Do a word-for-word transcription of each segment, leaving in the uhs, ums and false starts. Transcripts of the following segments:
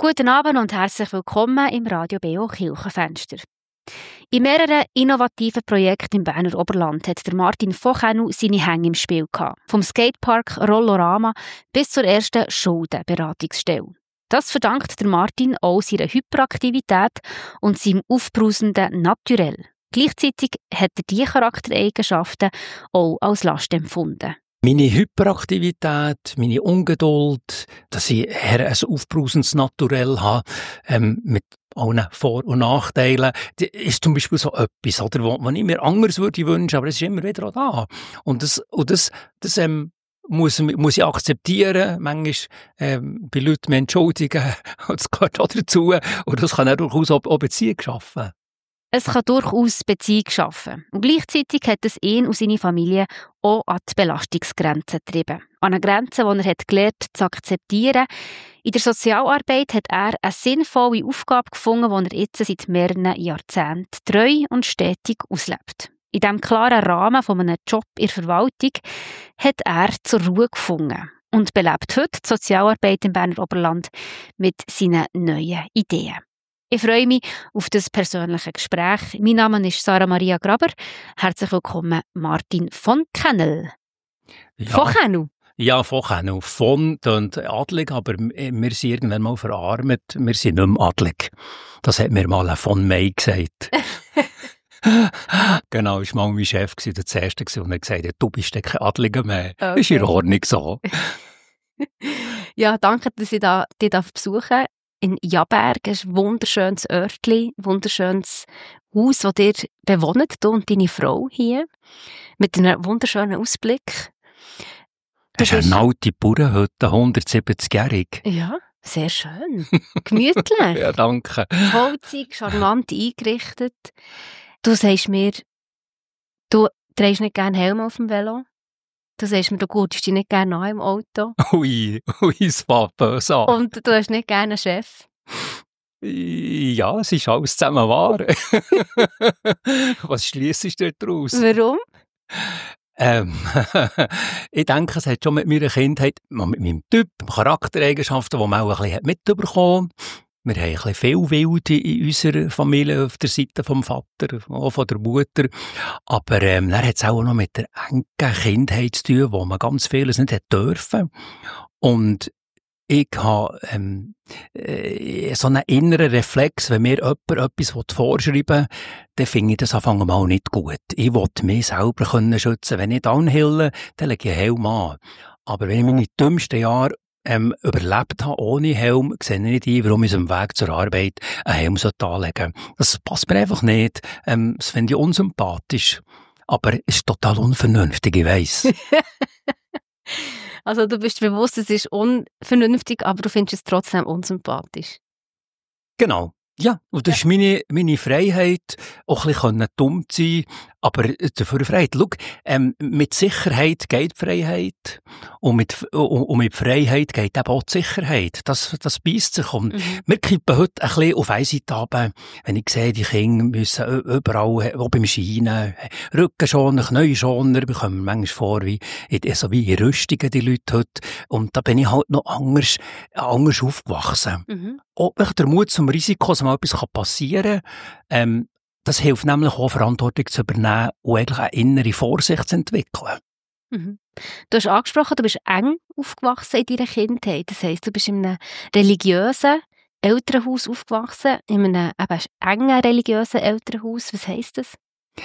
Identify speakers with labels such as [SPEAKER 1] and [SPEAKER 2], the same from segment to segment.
[SPEAKER 1] Guten Abend und herzlich willkommen im Radio B O Kirchenfenster. In mehreren innovativen Projekten im Berner Oberland hat der Martin Fochenu seine Hänge im Spiel gehabt. Vom Skatepark Rollorama bis zur ersten Schuldenberatungsstelle. Das verdankt der Martin auch seiner Hyperaktivität und seinem aufbrausenden Naturell. Gleichzeitig hat er diese Charaktereigenschaften auch als Last empfunden.
[SPEAKER 2] Meine Hyperaktivität, meine Ungeduld, dass ich eher ein aufbrausendes Naturell habe, ähm, mit allen Vor- und Nachteilen, das ist zum Beispiel so etwas, oder, was ich mir anders würde wünschen, aber es ist immer wieder auch da. Und das, und das, das ähm, muss, muss ich akzeptieren, manchmal ähm, bei Leuten mich entschuldigen, das gehört auch dazu, und das kann auch durchaus auch, auch Beziehung schaffen.
[SPEAKER 1] Es kann durchaus Beziehung schaffen. Und gleichzeitig hat es ihn und seine Familie auch an die Belastungsgrenze getrieben. An eine Grenze, die er hat gelernt zu akzeptieren. In der Sozialarbeit hat er eine sinnvolle Aufgabe gefunden, die er jetzt seit mehreren Jahrzehnten treu und stetig auslebt. In diesem klaren Rahmen von einem Job in der Verwaltung hat er zur Ruhe gefunden und belebt heute die Sozialarbeit im Berner Oberland mit seinen neuen Ideen. Ich freue mich auf das persönliche Gespräch. Mein Name ist Sarah Maria Graber. Herzlich willkommen, Martin von Kennel.
[SPEAKER 2] Ja.
[SPEAKER 1] Von Kennel?
[SPEAKER 2] Ja, von Kennel. Von und adlig, aber wir sind irgendwann mal verarmt. Wir sind nicht mehr adlig. Das hat mir mal ein von May gesagt. Genau, das war mal mein Chef, der Zuerste, und er gesagt hat, du bist kein Adliger mehr. Okay. Das ist in Ordnung so.
[SPEAKER 1] Ja, danke, dass ich da, dich besuchen darf. In Jaberg, ein wunderschönes Örtchen, ein wunderschönes Haus, das ihr bewohnt, du und deine Frau hier, mit einem wunderschönen Ausblick.
[SPEAKER 2] Das ist eine alte Bauernhütte, hundertsiebzigjährig.
[SPEAKER 1] Ja, sehr schön. Gemütlich.
[SPEAKER 2] Ja, danke.
[SPEAKER 1] Holzig, charmant eingerichtet. Du sagst mir, du trägst nicht gerne Helm auf dem Velo. Du sagst mir, du gurtest dich nicht gerne an im Auto.
[SPEAKER 2] Ui, ui, es war böse an.
[SPEAKER 1] Und du hast nicht gerne einen Chef.
[SPEAKER 2] Ja, es ist alles zusammen wahr. Was schliessest du daraus?
[SPEAKER 1] Warum?
[SPEAKER 2] Ähm, ich denke, es hat schon mit meiner Kindheit, mit meinem Typ, Charaktereigenschaften, die man auch ein bisschen mitbekommen hat. Wir haben ein bisschen viel Wilde in unserer Familie, auf der Seite vom Vater, auch von der Mutter. Aber ähm, dann hat es auch noch mit der engen Kindheit zu tun, wo man ganz vieles nicht hat dürfen. Und ich habe ähm, äh, so einen inneren Reflex, wenn mir jemand etwas vorschreiben will, dann finde ich das anfangen mal nicht gut. Ich will mich selber können schützen. Wenn ich downhille, dann lege ich einen Helm an. Aber wenn ich meine dümmsten Jahre Ähm, überlebt habe ohne Helm, sehe ich nicht ein, warum ich am Weg zur Arbeit einen Helm anlegen sollte. Das passt mir einfach nicht. Ähm, das finde ich unsympathisch. Aber es ist total unvernünftig, ich weiss.
[SPEAKER 1] Also du bist bewusst, es ist unvernünftig, aber du findest es trotzdem unsympathisch.
[SPEAKER 2] Genau. Ja, und das ist meine, meine Freiheit, auch ein bisschen dumm zu sein, aber dafür Freiheit. Schau, ähm, mit Sicherheit geht die Freiheit und mit, und, und mit Freiheit geht eben auch die Sicherheit. Das, das beisst sich. Und mhm. Wir kippen heute ein bisschen auf eine Seite runter, wenn ich sehe, die Kinder müssen überall, auch beim Scheinen, Rückenschoner, Knieschoner, bekommen wir manchmal vor, wie, so wie in Rüstungen, die Leute heute. Und da bin ich halt noch anders, anders aufgewachsen. Mhm. Auch der Mut zum Risiko, dass mal etwas passieren kann, ähm, das hilft nämlich auch, Verantwortung zu übernehmen und eigentlich eine innere Vorsicht zu entwickeln.
[SPEAKER 1] Mhm. Du hast angesprochen, du bist eng aufgewachsen in deiner Kindheit. Das heisst, du bist in einem religiösen Elternhaus aufgewachsen, in einem eben engen religiösen Elternhaus. Was heisst das?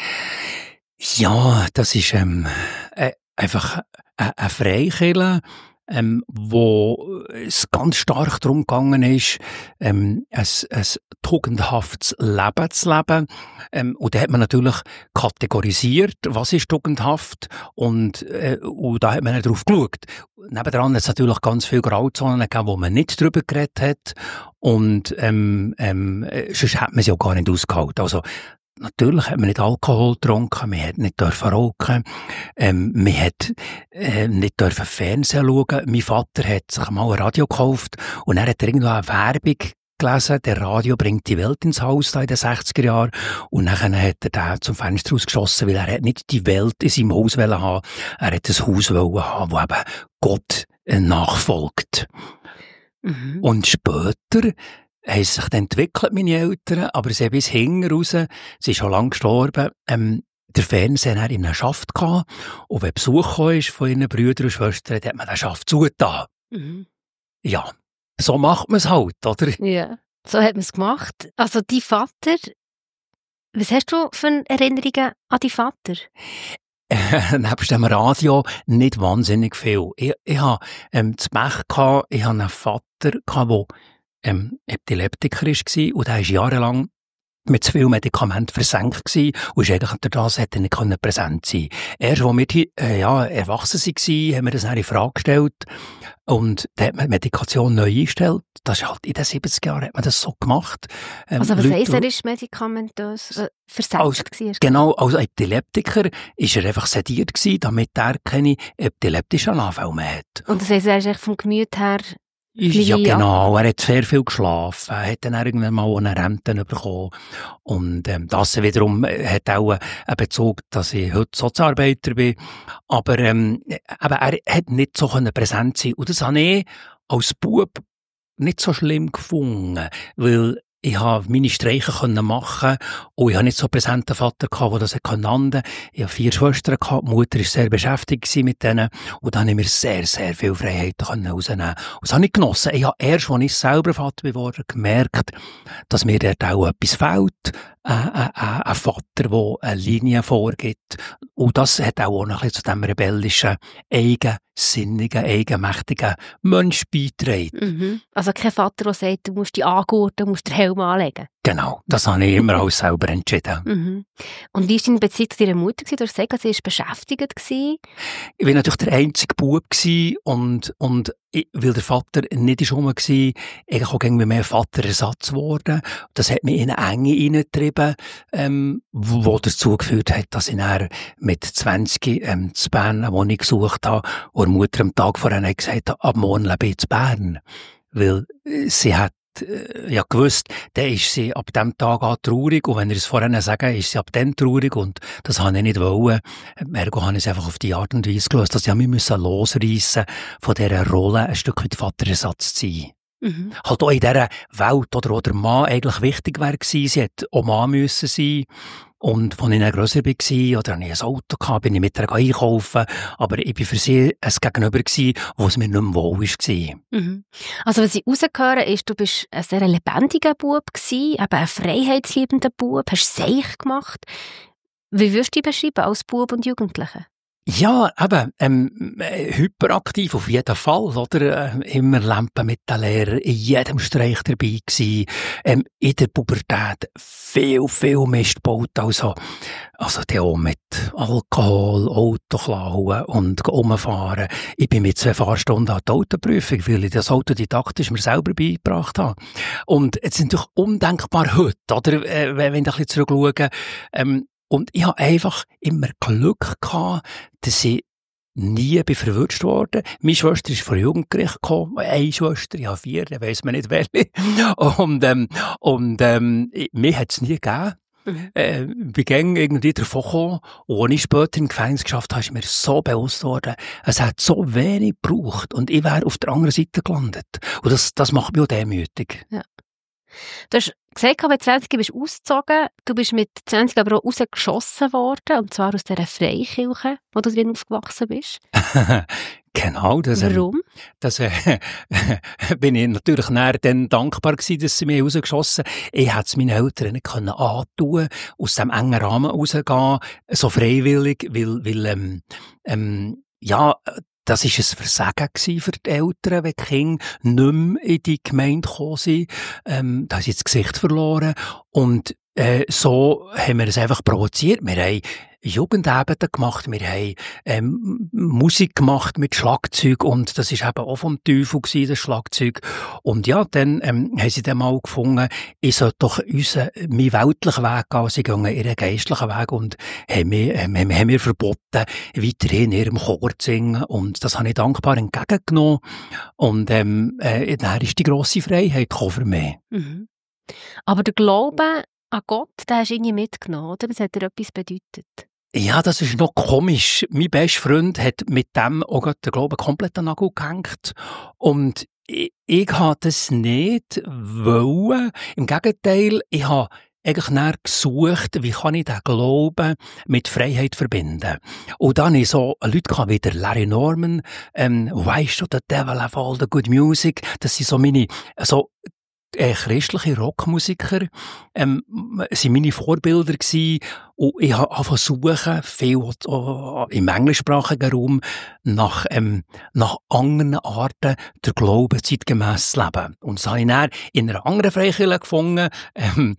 [SPEAKER 2] Ja, das ist ähm, äh, einfach eine, eine Freikirche, ähm, wo es ganz stark darum gegangen ist, ähm, ein, ein tugendhaftes Leben zu leben. Ähm, und da hat man natürlich kategorisiert, was ist tugendhaft, und, äh, und da hat man darauf geschaut. Nebendran hat es natürlich ganz viele Grauzonen gegeben, wo man nicht drüber geredet hat, und ähm, ähm, sonst hat man sie auch gar nicht ausgehalten. Also, natürlich hat man nicht Alkohol getrunken, man hat nicht dürfen rauchen, ähm, man hat äh, nicht dürfen Fernsehen schauen. Mein Vater hat sich mal ein Radio gekauft und er hat irgendwo eine Werbung gelesen, der Radio bringt die Welt ins Haus da in den sechziger Jahren, und dann hat er den zum Fenster rausgeschossen, weil er hat nicht die Welt in seinem Haus wollen haben, er hat ein Haus wollen haben, wo eben Gott nachfolgt. Mhm. Und später haben sich dann entwickelt, meine Eltern, aber sie haben bis hinten raus, sie ist schon lange gestorben, ähm, der Fernseher in einem Schaft gehabt. Und wenn Besuch kam von ihren Brüdern und Schwestern, dann hat man den Schaft zugetan. Mhm. Ja, so macht man es halt, oder?
[SPEAKER 1] Ja, so hat man es gemacht. Also, dein Vater, was hast du für Erinnerungen an deinen Vater?
[SPEAKER 2] Nebst dem Radio nicht wahnsinnig viel. Ich, ich hatte ähm, das Pech gehabt, ich hatte einen Vater, der ähm, Epileptiker war und der war jahrelang mit zu viel Medikamenten versenkt gewesen und ist eigentlich durch das hätte er nicht präsent sein können. Erst, als wir äh, ja, erwachsen waren, haben wir das in Frage gestellt und da hat man die Medikation neu eingestellt. Das ist halt in den siebziger Jahren hat man das so gemacht.
[SPEAKER 1] Ähm, also was Leute, heisst, er ist medikamentös äh, versenkt
[SPEAKER 2] als,
[SPEAKER 1] gewesen?
[SPEAKER 2] Genau, als Epileptiker war er einfach sediert gewesen, damit er keine epileptischen Anfälle mehr hat.
[SPEAKER 1] Und das heisst, er ist echt vom Gemüt her...
[SPEAKER 2] Ja, genau. Er hat sehr viel geschlafen. Er hat dann irgendwann mal eine Rente bekommen. Und, ähm, das wiederum hat auch einen Bezug, dass ich heute Sozialarbeiter bin. Aber, ähm, aber er hat nicht so präsent sein. Und das habe ich als Bub nicht so schlimm gefunden. Weil ich habe meine Streiche machen und ich habe nicht so einen präsenten Vater gehabt, der das konnte. Ich habe vier Schwestern gehabt, die Mutter war sehr beschäftigt mit denen und dann habe ich mir sehr, sehr viel Freiheiten rausnehmen. Und das habe ich genossen. Ich habe erst, als ich selber Vater geworden bin, gemerkt, dass mir dort auch etwas fehlt. Ein, ein, ein Vater, der eine Linie vorgibt. Und das hat auch noch ein bisschen zu diesem rebellischen, eigensinnigen, eigenmächtigen Mensch beigetragen.
[SPEAKER 1] Mhm. Also kein Vater, der sagt, du musst dich angurten, du musst den Helm anlegen.
[SPEAKER 2] Genau, das habe ich immer alles selber entschieden.
[SPEAKER 1] Mhm. Und wie war deine Beziehung zu deiner Mutter? Du hast gesagt, sie war beschäftigt. Ich
[SPEAKER 2] war natürlich der einzige Bub und, und ich, weil der Vater nicht rum war, ich auch irgendwie mehr Vaterersatz geworden. Das hat mich in eine Enge hineingetrieben, ähm, wo dazu geführt hat, dass ich dann mit zwanzig ähm, zu Bern eine Wohnung gesucht habe, wo die Mutter am Tag vorher gesagt hat, ab morgen lebe ich zu Bern. Weil sie hat ja gewusst, dann ist sie ab dem Tag an traurig und wenn ihr es vorhin sagen, ist sie ab dann traurig und das habe ich nicht wollen. Ergo habe ich es einfach auf die Art und Weise gelöst, dass ich mich müssen losreissen von dieser Rolle, ein Stück weit Vaterersatz zu sein. Mhm. Halt auch in dieser Welt, oder, wo der Mann eigentlich wichtig wäre gewesen, sie hätte auch Mann müssen sein. Und als ich dann grösser war, oder ich ein Auto hatte, bin ich mit ihr einkaufen. Aber ich war für sie ein Gegenüber gewesen, wo es mir nicht mehr wohl war.
[SPEAKER 1] Mhm. Also, was ich rausgehöre, ist, du bist ein sehr lebendiger Bub gewesen, eben ein freiheitsliebender Bub, hast Seich gemacht. Wie würdest du dich beschreiben als Bub und Jugendliche?
[SPEAKER 2] Ja, eben, ähm, hyperaktiv auf jeden Fall, oder? Äh, immer Lampen mit den Lehrern, in jedem Streich dabei gewesen, ähm, in der Pubertät viel, viel Mist gebaut, also, also, die auch mit Alkohol, Auto klauen und umfahren. Ich bin mit zwei Fahrstunden an die Autoprüfung, weil ich das autodidaktisch mir selber beigebracht habe. Und es ist natürlich undenkbar heute, oder? Äh, wenn ich ein bisschen zurückschaue, ähm, und ich habe einfach immer Glück gehabt, dass ich nie bin verwünscht worden. Meine Schwester ist vor Jugendgericht gekommen. Eine Schwester, ich habe vier, dann weiss man nicht welche. Und, ähm, und, ähm, mir hat es nie gegeben. Mhm. Äh, ich bin irgendwie davon gekommen. Und als ich später im Gefängnis geschafft habe, ist mir so bewusst worden, es hat so wenig gebraucht. Und ich wäre auf der anderen Seite gelandet. Und das, das macht mich auch demütig.
[SPEAKER 1] Ja. Du hast gesagt, mit zwanzig bist du ausgezogen. Du bist mit zwanzig aber auch rausgeschossen worden. Und zwar aus dieser Freikirche, wo du drin aufgewachsen bist.
[SPEAKER 2] Genau. Das,
[SPEAKER 1] Warum?
[SPEAKER 2] Ähm, das äh, bin ich natürlich näher dann dankbar gewesen, dass sie mich rausgeschossen haben. Ich hätte es meinen Eltern nicht können antun, aus diesem engen Rahmen rausgehen, so freiwillig, weil, weil ähm, ähm, ja, das war ein Versagen für die Eltern, wenn die Kinder nicht mehr in die Gemeinde gekommen sind. Ähm, da haben sie das Gesicht verloren. Und äh, so haben wir es einfach provoziert. Wir haben Jugendabende gemacht, wir haben ähm, Musik gemacht mit Schlagzeug und das ist eben auch vom Teufel gewesen, das Schlagzeug. Und ja, dann ähm, haben sie dann mal gefunden, ich sollte doch unseren, meinen weltlichen Weg gehen, sie gehen ihren geistlichen Weg und haben mir, ähm, haben mir verboten, weiterhin in ihrem Chor zu singen und das habe ich dankbar entgegengenommen und ähm, äh, dann ist die grosse Freiheit gekommen für mich.
[SPEAKER 1] Mhm. Aber der Glaube an Gott, den hast du irgendwie mitgenommen, oder? Das hat dir etwas bedeutet.
[SPEAKER 2] Ja, das ist noch komisch. Mein bester Freund hat mit dem auch den Glauben komplett an den Nagel gehängt. Und ich, ich habe das nicht wollen. Im Gegenteil, ich habe eigentlich näher gesucht, wie kann ich den Glauben mit Freiheit verbinden. Und dann habe ich so Leute gehabt, wie der Larry Norman, ähm, Why Should the Devil Have All the Good Music? Das sind so meine, so, äh, christliche Rockmusiker, ähm, sind meine Vorbilder gewesen. Und ich habe versucht, viel auch im englischsprachigen Raum nach, ähm, nach anderen Arten der Glauben zeitgemäss zu leben. Und das habe ich dann in einer anderen Freikirche gefunden, ähm,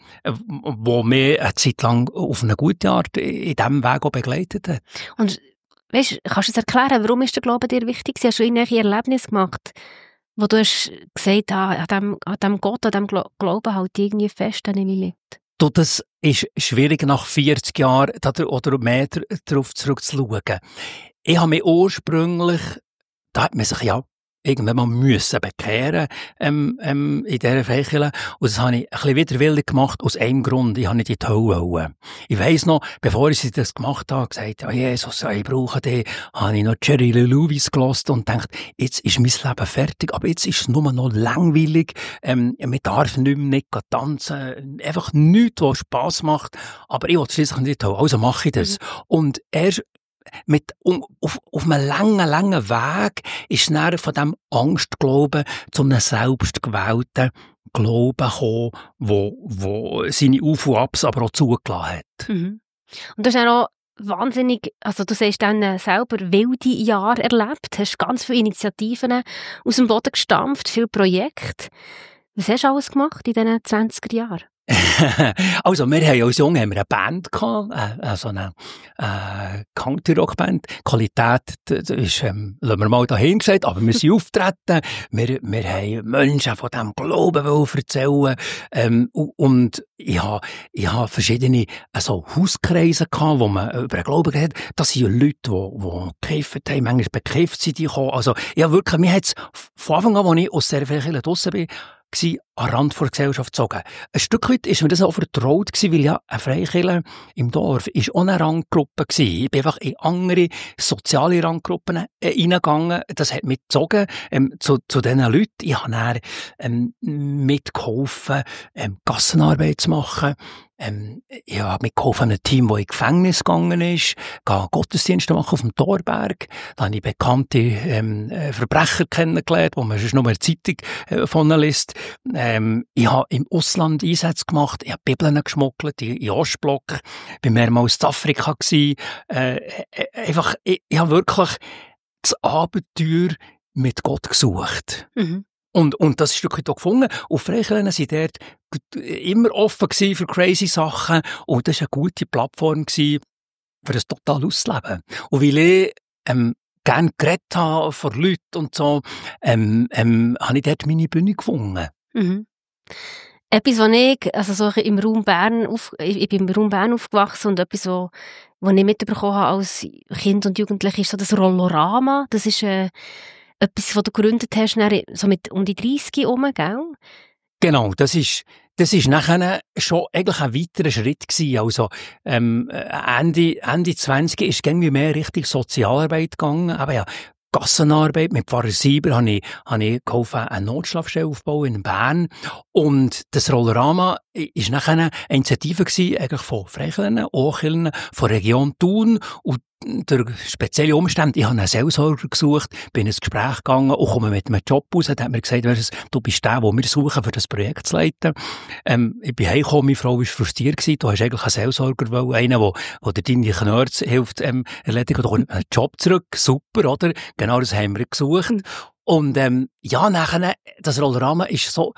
[SPEAKER 2] wo mich eine Zeit lang auf eine gute Art in diesem Weg auch begleitet hat.
[SPEAKER 1] Und weißt, kannst du uns erklären, warum ist der Glaube dir wichtig? Hast du irgendwelche Erlebnisse gemacht, wo du hast gesagt, ah, an dem, an dem Gott, an dem Glauben halt irgendwie fest, an ihm liegt?
[SPEAKER 2] Du, das ist schwierig, nach vierzig Jahren oder mehr darauf zurückzuschauen. Ich habe mich ursprünglich, da hat man sich ja irgendwann mal müssen bekehren ähm, ähm, in dieser Freikirche. Und das habe ich ein bisschen widerwillig gemacht, aus einem Grund. Ich habe nicht in die Hölle wollen. Ich weiss noch, bevor ich das gemacht habe, gesagt, oh Jesus, ich brauche dich, habe ich noch Jerry Lee Lewis gehört und gedacht, jetzt ist mein Leben fertig, aber jetzt ist es nur noch langweilig, ähm, man darf nicht mehr nicht tanzen, einfach nichts, was Spass macht, aber ich will schliesslich nicht in die Hölle, also mache ich das. Mhm. Und erst mit, um, auf, auf einem langen, langen Weg ist dann von diesem Angstglauben zu einem selbstgewählten Glauben gekommen, wo, wo seine Auf- und Abs aber auch zugelassen hat.
[SPEAKER 1] Mhm. Und du hast auch wahnsinnig, also du hast dann selber wilde Jahre erlebt, hast ganz viele Initiativen aus dem Boden gestampft, viele Projekte. Was hast du alles gemacht in diesen zwanziger Jahren?
[SPEAKER 2] Also, wir haben als Jungen haben wir eine Band gehabt, äh, so eine, äh, Country-Rock-Band. Qualität, das ist, ähm, lassen wir mal dahingestellt, aber wir sind auftreten. Wir, wir haben Menschen von diesem Glauben erzählen, ähm, und ich habe, ich habe verschiedene, also Hauskreise gehabt, wo man über den Glauben geredet hat. Das sind Leute, die, die gekifft haben, manchmal bekifft sind die gekommen. Also, ja, wirklich, mir hat's von Anfang an, als ich aus der Kirche draussen bin, gsi an Rand der Gesellschaft gezogen. Ein Stück weit ist mir das auch vertraut gewesen, weil ja eine Freikirche im Dorf ist auch eine Ranggruppe gewesen. Ich bin einfach in andere soziale Ranggruppen äh, reingegangen. Das hat mich gezogen ähm, zu, zu diesen Leuten. Ich habe dann ähm, mitgeholfen, ähm, Gassenarbeit zu machen. Ähm, ich habe mitgeholfen, ein Team, das in Gefängnis gegangen ist, gehe Gottesdienste machen auf dem Torberg. Da habe ich bekannte ähm, Verbrecher kennengelernt, wo man sonst nur eine Zeitung äh, von liest. Ähm, ich habe im Ausland Einsätze gemacht, ich habe Bibeln geschmuggelt, in, in Ostblock, bin mehrmals in Afrika gewesen. Äh, einfach, ich, ich habe wirklich das Abenteuer mit Gott gesucht. Mhm. Und, und das Stück hier gefunden. Und Freikirchen sind dort immer offen gewesen für crazy Sachen. Und das war eine gute Plattform gewesen, für ein total Ausleben. Und weil ich, ähm, gerne geredet habe vor Leuten und so, ähm, ähm, habe ich dort meine Bühne gefunden.
[SPEAKER 1] Mhm. Etwas, was ich, also so im Raum Bern, auf, ich bin im Raum Bern aufgewachsen und etwas, was, was ich mitbekommen habe als Kind und Jugendliche, ist so das Rollorama. Das ist, äh, etwas, was du gegründet hast, so mit um die dreissig herum, gell?
[SPEAKER 2] Genau, das ist, das ist nachher schon eigentlich ein weiterer Schritt gewesen. Also, ähm, Ende, Ende zwanzig ist irgendwie mehr Richtung Sozialarbeit gegangen. Aber ja, Gassenarbeit mit Pfarrer Sieber habe ich, habe ich geholfen, eine Notschlafstelle aufzubauen in Bern. Und das Rollorama ist nachher eine Initiative gewesen, eigentlich von Freikirchen, Kirchen, von Region Thun. Und durch spezielle Umstände, ich habe einen Seelsorger gesucht, bin ins Gespräch gegangen und komme mit einem Job raus. Da hat mir gesagt, du bist der, den wir suchen, für das Projekt zu leiten. Ähm, ich bin heimgekommen, meine Frau war frustriert gewesen. Du hast eigentlich einen Seelsorger wollen, einen, der, der dir deine Knörz hilft, ähm, erledigen. Du kommst einen Job zurück. Super, oder? Genau das haben wir gesucht. Mhm. Und, ähm, ja, nachher, das Rollorama ist so,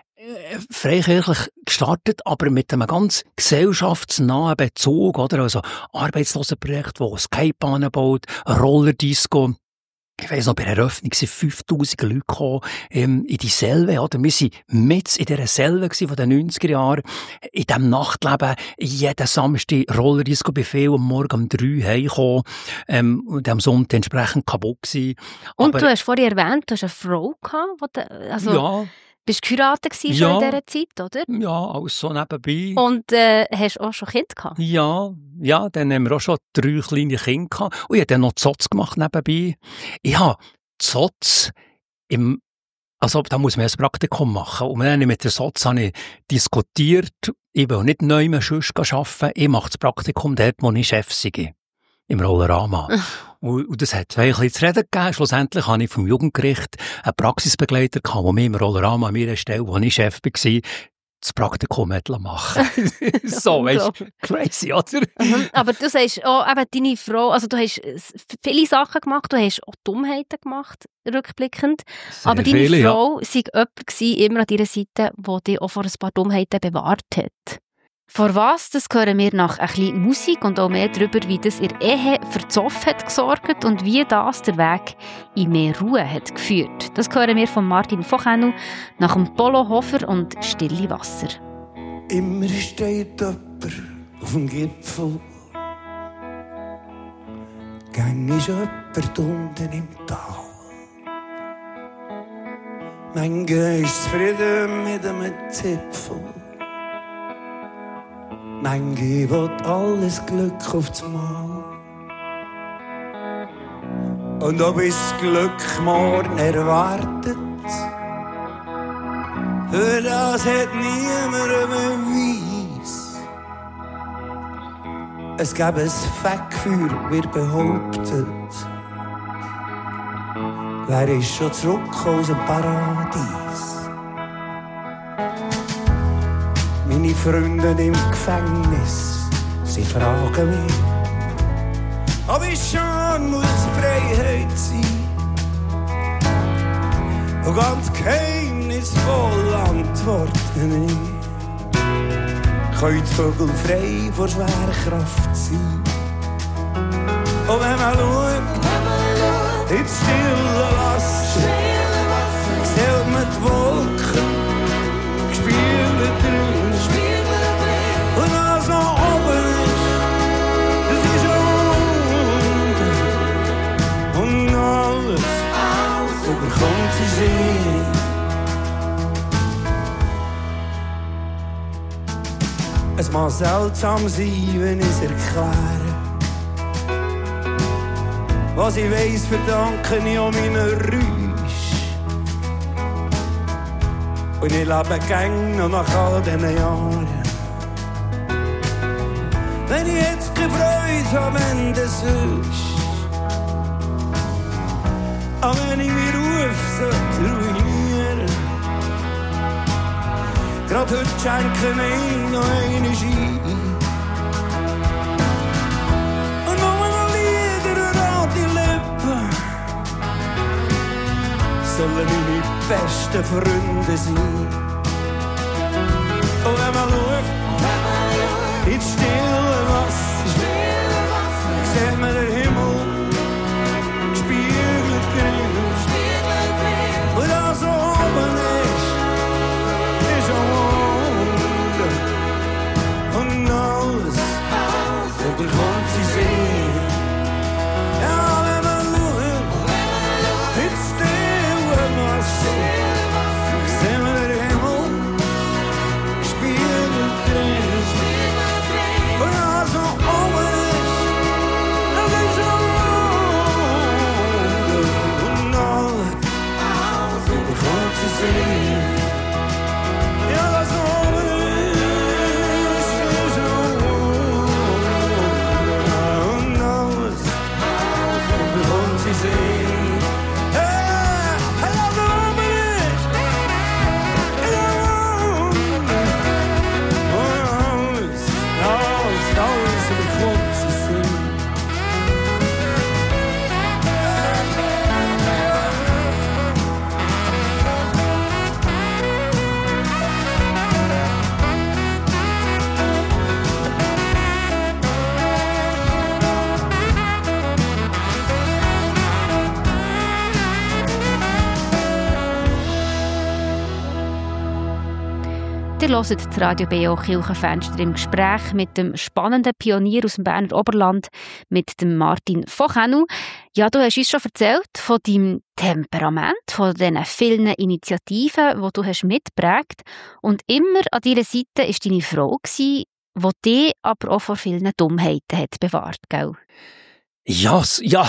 [SPEAKER 2] freikirchlich gestartet, aber mit einem ganz gesellschaftsnahen Bezug, oder? Also, Arbeitslosenprojekt, wo Skatebahnen baut, Rollerdisco. Ich weiss noch, bei der Eröffnung sind fünftausend Leute gekommen, ähm, in die Selve, oder? Wir sind mit in dieser Selve von den neunziger Jahren. In diesem Nachtleben, jeden Samstag Rollerdisco bei viel, am Morgen um drei heimgekommen, ähm, und am Sonntag entsprechend kaputt gewesen.
[SPEAKER 1] Und aber, du hast vorhin erwähnt, du hast eine Frau gehabt, die, also,
[SPEAKER 2] ja.
[SPEAKER 1] Bist du geheiratet gewesen
[SPEAKER 2] ja,
[SPEAKER 1] schon in dieser Zeit, oder?
[SPEAKER 2] Ja, alles so nebenbei.
[SPEAKER 1] Und äh, hast du auch schon Kinder gehabt?
[SPEAKER 2] Ja, ja, dann haben wir auch schon drei kleine Kinder gehabt. Und ich habe dann noch Zotz gemacht nebenbei. Ich habe Zotz im Also da muss man ein Praktikum machen. Und dann mit der S O Z habe ich diskutiert, ich will nicht neu mehr sonst arbeiten, ich mache das Praktikum dort, wo ich Chef sei, im Rollerama. und, und das hat zwei ein bisschen zu reden gegeben. Schlussendlich habe ich vom Jugendgericht einen Praxisbegleiter gehabt, der mir im Rollerama an meiner Stelle, wo ich Chef war, das Praktikum machen. So, weißt du, crazy, oder?
[SPEAKER 1] Mhm. Aber du sagst auch, eben deine Frau, also du hast viele Sachen gemacht, du hast auch Dummheiten gemacht, rückblickend.
[SPEAKER 2] Sehr
[SPEAKER 1] aber deine
[SPEAKER 2] viele,
[SPEAKER 1] Frau war ja. jemand immer an deiner Seite, der dich auch vor ein paar Dummheiten bewahrt hat. Vor was, das hören wir nach ein bisschen Musik und auch mehr darüber, wie das ihr Ehe für Zoff hat gesorgt und wie das der Weg in mehr Ruhe hat geführt. Das hören wir von Martin Fochenu nach dem Polo Hofer und Stille Wasser.
[SPEAKER 3] Immer steht jemand auf dem Gipfel. Gang ist jemand unten im Tal. Manche ist zufrieden mit einem Zipfel. Manche will alles Glück aufs Mal. Und ob es Glück morgen erwartet, für das hat niemand einen Beweis. Es gäbe ein Fegfeuer, wird behauptet. Wer ist schon zurück aus dem Paradies? Meine Freunde im Gefängnis, sie fragen mich, ob ich schon muss Freiheit sein. Und ganz geheimnisvoll antworten ich, können die Vögel frei vor schwerer Kraft sein. Und wenn man schaut, ins stille Wasser, sieht man die Wolken, gespielt drin. Und was noch oben ist, das ist unten. Und alles, alles überkommt sie sehen. Es mag seltsam sein, wenn ich es erkläre. Was ich weiss, verdanke ich an meinen Räusch. Und ich lebe gern noch nach all diesen Jahren. Wenn ich jetzt keine Freude habe, wenn das ist. Aber wenn ich meinen Ruf sollte ruinieren. Gerade heute schenken wir noch eine Ski. Und noch mal Lieder an die Lippen. Sollen meine besten Freunde sein. Und wenn man schaut, ins stille Wasser, sieht man den Himmel, gespiegelt drin. Und das so oben ist, ist am Wunder. Und alles, überkommt sie sehen. Ja, wenn man schaut, ins stille Wasser, sieht man den Himmel, gespiegelt drin. Ja, das oben ist, ist und alles bekommt sie sehen. Hey, hey, das oben ist, alles, alles, alles bekommt sie sehen.
[SPEAKER 1] Ihr hört das Radio B O Kirchenfenster im Gespräch mit dem spannenden Pionier aus dem Berner Oberland, mit dem Martin Fochenu. Ja, du hast uns schon erzählt von deinem Temperament, von diesen vielen Initiativen, die du hast mitgeprägt. Und immer an deiner Seite war deine Frau, die dich aber auch vor vielen Dummheiten hat bewahrt, gell?
[SPEAKER 2] Ja, s- ja,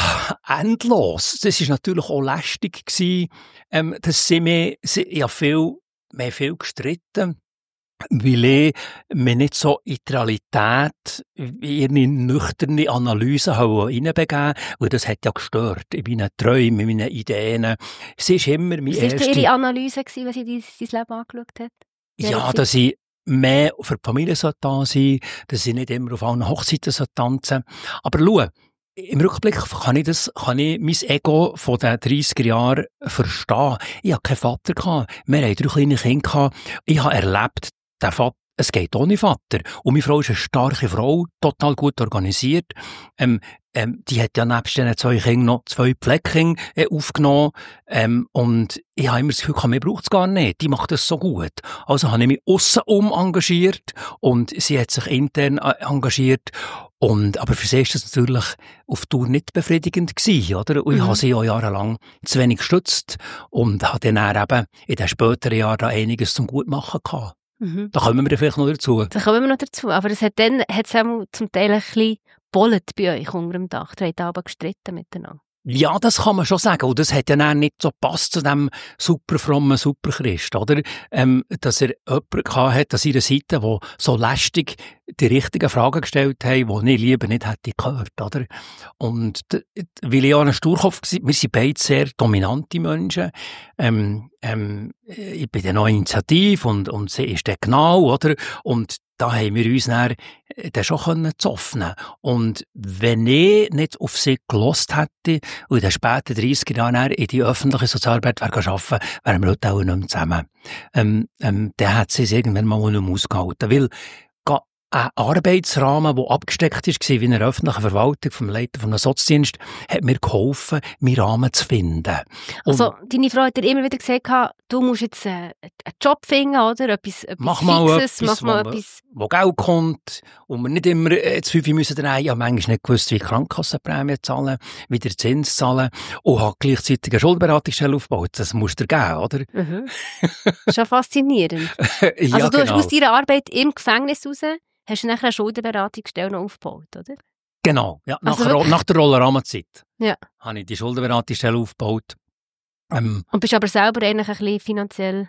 [SPEAKER 2] endlos. Das war natürlich auch lästig gewesen. Ähm, das sind wir, sie, ja, viel, wir haben viel gestritten, weil ich mir nicht so in die Realität, in ihre nüchterne Analyse reinbegeben, weil das hat ja gestört. In meinen Träumen, in meinen Ideen. Sie ist immer meine
[SPEAKER 1] Was war
[SPEAKER 2] erste...
[SPEAKER 1] denn Ihre Analyse, gewesen, wenn sie dein, dein Leben angeschaut hat?
[SPEAKER 2] Ja,
[SPEAKER 1] Während
[SPEAKER 2] dass ich mehr für die Familie sollte da sein, dass ich nicht immer auf allen Hochzeiten sollte tanzen. Aber schau, im Rückblick kann ich das, kann ich mein Ego von den dreißiger Jahren verstehen. Ich hatte keinen Vater gehabt. Wir hatten drei kleine Kinder gehabt. Ich habe erlebt, der Vater, es geht ohne Vater. Und meine Frau ist eine starke Frau, total gut organisiert. Ähm, ähm, die hat ja nebst diesen zwei Kindern noch zwei Pfleckkinder äh, aufgenommen. Ähm, und ich habe immer das Gefühl, mir braucht es gar nicht. Die macht das so gut. Also habe ich mich aussenum engagiert und sie hat sich intern äh, engagiert. Und, aber für sie ist das natürlich auf Tour nicht befriedigend gewesen, oder? Und ich
[SPEAKER 1] Mhm.
[SPEAKER 2] habe sie auch jahrelang zu wenig gestützt und habe dann auch eben in den späteren Jahren da einiges zum Gutmachen gehabt.
[SPEAKER 1] Mhm.
[SPEAKER 2] Da kommen wir dann vielleicht noch dazu.
[SPEAKER 1] Da kommen wir noch dazu. Aber es hat dann hat's auch zum Teil ein bisschen bollet bei euch unter dem Dach. Ihr habt aber gestritten miteinander.
[SPEAKER 2] Ja, das kann man schon sagen. Und das hat ja dann nicht so gepasst zu dem super frommen Superchrist, oder? Ähm, dass er jemanden gehabt hat an seiner Seite, der so lästig die richtigen Fragen gestellt hat, die ich lieber nicht hätte gehört, oder? Und, d- weil ich auch ein Sturkopf war, wir sind beide sehr dominante Menschen. Ähm, ähm, ich bin dann noch Initiativ und, und sie ist dann genau, oder? Und da haben wir uns dann, äh, dann schon können zoffen. Und wenn ich nicht auf sie gelost hätte und in den späten dreißiger Jahren in die öffentliche Sozialarbeit wäre arbeiten, wären wir heute auch nicht mehr zusammen. Ähm, ähm, dann hat sie es irgendwann mal nicht mehr ausgehalten. Weil ga- ein Arbeitsrahmen, der abgesteckt war, wie in der öffentlichen Verwaltung vom Leiter von einem Sozialdienst, hat mir geholfen, meinen Rahmen zu finden. Und
[SPEAKER 1] Also, deine Frau hat dir immer wieder gesagt, du musst jetzt äh, einen Job finden, oder? Etwas, etwas
[SPEAKER 2] mach mal
[SPEAKER 1] Fixes,
[SPEAKER 2] etwas,
[SPEAKER 1] mach mal
[SPEAKER 2] wo man-
[SPEAKER 1] etwas.
[SPEAKER 2] wo Geld kommt und wir nicht immer äh, zu fünf müssen drehen. Ich habe manchmal nicht gewusst, wie Krankenkassenprämie zahlen, wie der Zins zahlen und habe gleichzeitig eine Schuldenberatungsstelle aufgebaut. Das musst du dir geben, oder?
[SPEAKER 1] Mhm. Schon faszinierend.
[SPEAKER 2] ja,
[SPEAKER 1] Also, du hast
[SPEAKER 2] genau.
[SPEAKER 1] aus deiner Arbeit im Gefängnis raus, hast du nachher eine Schuldenberatungsstelle noch aufgebaut, oder?
[SPEAKER 2] Genau, ja, nach,
[SPEAKER 1] Also
[SPEAKER 2] Ro-
[SPEAKER 1] wirklich?
[SPEAKER 2] nach der Rollerama-Zeit
[SPEAKER 1] Ja.
[SPEAKER 2] habe ich die Schuldenberatungsstelle aufgebaut. Ähm,
[SPEAKER 1] Und bist aber selber eigentlich ein bisschen finanziell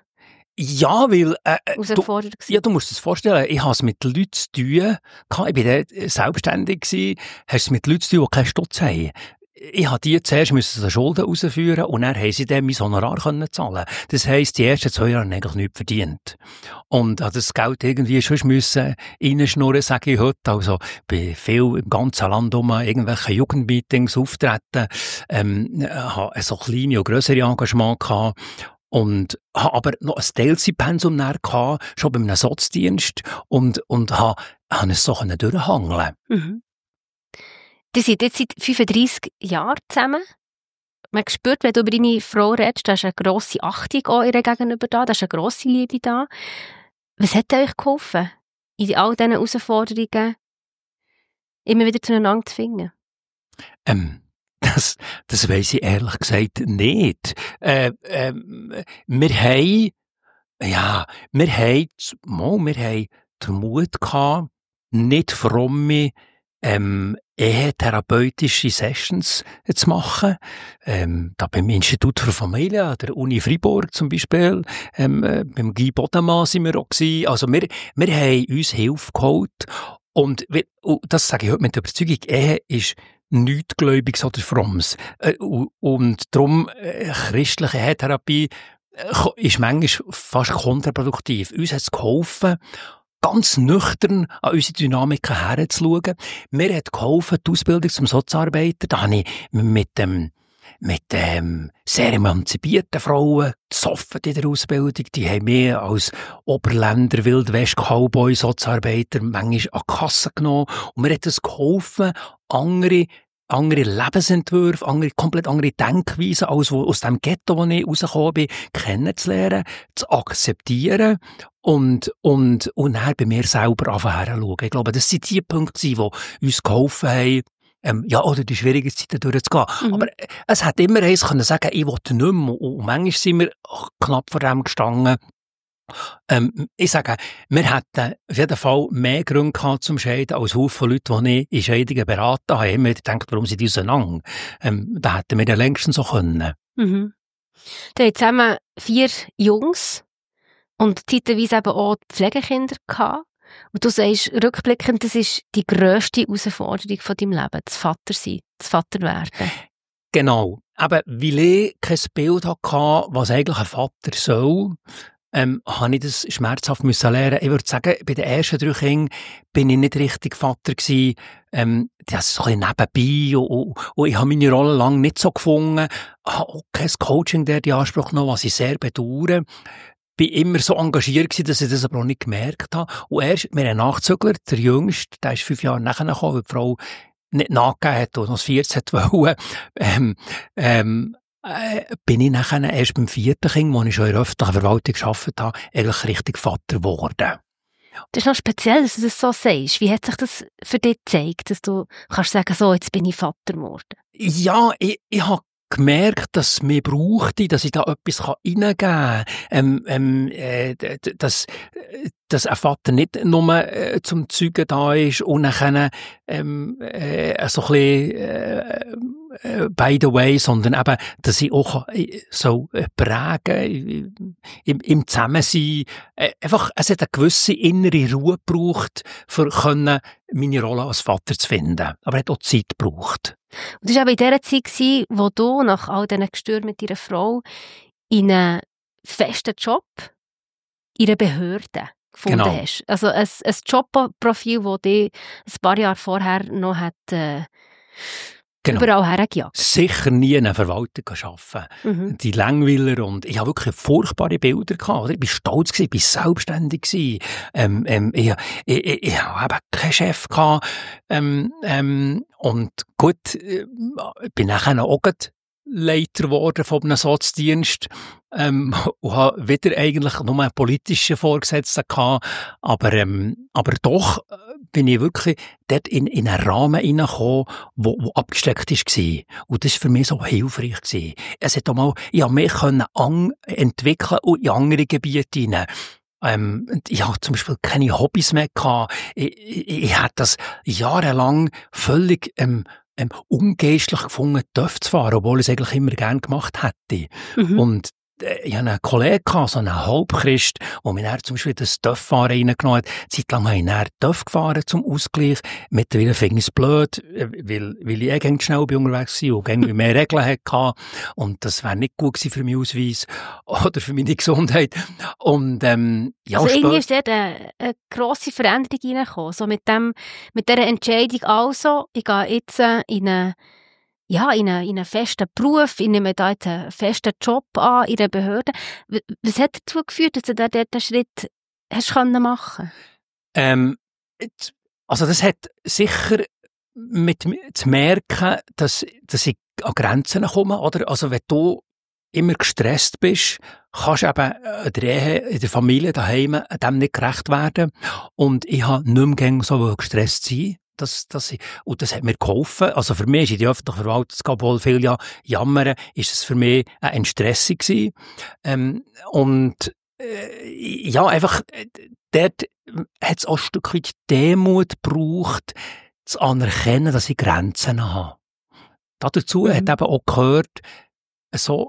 [SPEAKER 2] ja, weil äh, äh, du,
[SPEAKER 1] herausgefordert gewesen.
[SPEAKER 2] ja, du musst es vorstellen, ich habe es mit Leuten zu tun gehabt. Ich bin dort selbstständig gewesen, hast es mit Leuten zu tun, die keinen Stutz haben. Ich habe die zuerst müssen die Schulden rausführen und dann haben sie dann mein Honorar können zahlen. Das heisst, die ersten zwei Jahre haben eigentlich nichts verdient. Und habe das Geld irgendwie schon müssen reinschnurren, sage ich heute. Also, bei viel im ganzen Land um irgendwelche Jugendmeetings auftreten, ähm, habe so kleine und grössere Engagement gehabt. Und habe aber noch ein Teilzeitpensum gehabt, schon bei einem Sozialdienst, und, und habe, habe es so können durchhangeln.
[SPEAKER 1] Mhm. Die sind jetzt seit fünfunddreissig Jahren zusammen. Man spürt, wenn du über deine Frau redest, da ist eine grosse Achtung auch ihr gegenüber da, da ist eine grosse Liebe da. Was hat euch geholfen, in all diesen Herausforderungen immer wieder zueinander zu finden?
[SPEAKER 2] Ähm, das, das weiss ich ehrlich gesagt nicht. Äh, ähm, wir haben, ja, wir haben, mal, wir haben den Mut gehabt, nicht fromme, ähm, ehetherapeutische Sessions zu machen. Ähm, da beim Institut für Familie, an der Uni Freiburg zum Beispiel, ähm, äh, beim Guy Bodemann sind wir auch gewesen. Also wir, wir haben uns Hilfe geholt. Und, wir, und das sage ich heute mit Überzeugung, Ehe ist nichts Gläubiges oder Frommes. Äh, und, und darum, äh, christliche Ehetherapie äh, ist manchmal fast kontraproduktiv. Uns hat es geholfen, ganz nüchtern an unsere Dynamiken herzuschauen. Mir hat geholfen, die Ausbildung zum Sozialarbeiter. Da habe ich mit dem, mit dem sehr emanzipierten Frauen gesoffen in der Ausbildung. Die haben mich als Oberländer, Wildwest-Cowboy, Sozialarbeiter manchmal an die Kasse genommen. Und mir hat es geholfen, andere andere Lebensentwürfe, andere, komplett andere Denkweisen, als wo, aus dem Ghetto, wo ich rausgekommen bin, kennenzulernen, zu akzeptieren und, und, und dann bei mir selber anfangen. Ich glaube, das sind die Punkte, die uns geholfen haben, ähm, ja, oder die schwierigen Zeiten durchzugehen. Mhm. Aber äh, es hat immer eins können sagen, ich will nicht mehr. Und manchmal sind wir knapp vor dem gestanden. Ähm, ich sage, wir hätten auf jeden Fall mehr Gründe gehabt zum Scheiden als Haufen Leute, die ich in Scheidungen beraten habe. Ich habe immer gedacht, warum sind die auseinander? Ähm, da hätten wir ja längstens so können.
[SPEAKER 1] Mhm. Du habt zusammen vier Jungs und zeitweise eben auch Pflegekinder gehabt. Und du sagst rückblickend, das ist die grösste Herausforderung von deinem Leben, das Vatersein, das Vaterwerden.
[SPEAKER 2] Genau. Aber weil ich kein Bild hatte, was eigentlich ein Vater soll, ähm, habe ich das schmerzhaft müssen lernen. Ich würde sagen, bei den ersten drei Kindern bin ich nicht richtig Vater gewesen. Ähm, das ist so ein bisschen nebenbei und, und, und ich habe meine Rolle lange nicht so gefunden. Ich habe auch kein Coaching der in Anspruch genommen, was ich sehr bedauere. Bin immer so engagiert gewesen, dass ich das aber auch nicht gemerkt habe. Und erst mit einem Nachzügler, der Jüngste, der ist fünf Jahre nachher gekommen, weil die Frau nicht nachgegeben hat und noch das vierzehn wollte, ähm, ähm, äh, bin ich nachher erst beim vierten Kind, wo ich schon in der öffentlichen Verwaltung gearbeitet habe, eigentlich richtig Vater geworden.
[SPEAKER 1] Das ist noch speziell, dass du das so sagst. Wie hat sich das für dich gezeigt, dass du kannst sagen, so, jetzt bin ich Vater geworden?
[SPEAKER 2] Ja, ich, ich habe gemerkt, dass es mich brauchte, dass ich da etwas reingeben kann. Ähm, ähm, äh, dass, dass ein Vater nicht nur äh, zum Zeugen da ist und dann ähm, äh, so ein bisschen äh, äh, by the way, sondern eben, dass ich auch so äh, prägen im, im Zusammensein. Äh, einfach, es hat eine gewisse innere Ruhe gebraucht, für können, meine Rolle als Vater zu finden. Aber es hat auch Zeit gebraucht.
[SPEAKER 1] Und das war aber in der Zeit, wo du nach all diesen Gestürmen mit deiner Frau in einen festen Job in einer Behörde gefunden
[SPEAKER 2] Genau.
[SPEAKER 1] hast. Also ein, ein Jobprofil, das dich ein paar Jahre vorher noch hat, äh, genau. überall hergejagt.
[SPEAKER 2] Sicher nie in einer Verwaltung arbeiten. Mhm. Die Langweiler und ich habe wirklich furchtbare Bilder gehabt. Oder? Ich war stolz gewesen, ich war selbstständig gewesen. Ähm, ähm, ich, ich, ich, ich habe keinen Chef gehabt. Ähm, ähm, und gut, ich bin nachher auch Leiter geworden von einem Sozialdienst, ähm, und habe wieder eigentlich nur einen politischen Vorgesetzten gehabt, aber, ähm, aber doch bin ich wirklich dort in, in einen Rahmen hineingekommen, wo, wo abgesteckt war. Und das war für mich so hilfreich gewesen. Es hat auch mal, ich habe mich können an, entwickeln und in andere Gebiete hinein. Ähm, ich hatte zum Beispiel keine Hobbys mehr gehabt. Ich, ich, ich hatte das jahrelang völlig, ähm, ähm, ungeistlich gefunden, Töff zu fahren, obwohl ich es eigentlich immer gerne gemacht hätte. Mhm. Und äh, ich hatte einen Kollegen gehabt, so einen Halbchrist, der mich dann zum Beispiel das Töff-Fahren reingenommen hat. Zeitlang habe ich dann Töff gefahren zum Ausgleich. Mittlerweile finde ich es blöd, weil, weil ich eh ganz schnell bei unterwegs war und irgendwie mehr Regeln hatte. Und das wäre nicht gut gewesen für meinen Ausweis oder für meine Gesundheit. Und, ähm, ja,
[SPEAKER 1] also irgendwie ist dort eine, eine grosse Veränderung reingekommen. So mit dem, mit dieser Entscheidung also, ich gehe jetzt in eine ja, in einen, in einen festen Beruf, ich nehme da jetzt einen festen Job an in der Behörde. Was hat dazu geführt, dass du da dort einen Schritt hast können machen?
[SPEAKER 2] Ähm, also das hat sicher mit zu merken, dass, dass ich an Grenzen komme, oder? Also wenn du immer gestresst bist, kannst du eben in der Ehe, in der Familie, daheim, dem nicht gerecht werden. Und ich habe nicht mehr so gestresst sein. Das, das, und das hat mir geholfen. Also für mich ist in die öffentliche Verwaltung, obwohl viele ja jammern, ist es für mich eine Entstressung gewesen. Ähm, und äh, ja, einfach, äh, dort hat es auch ein Stück weit Demut gebraucht, zu anerkennen, dass ich Grenzen habe. Dazu mhm. hat eben auch gehört, so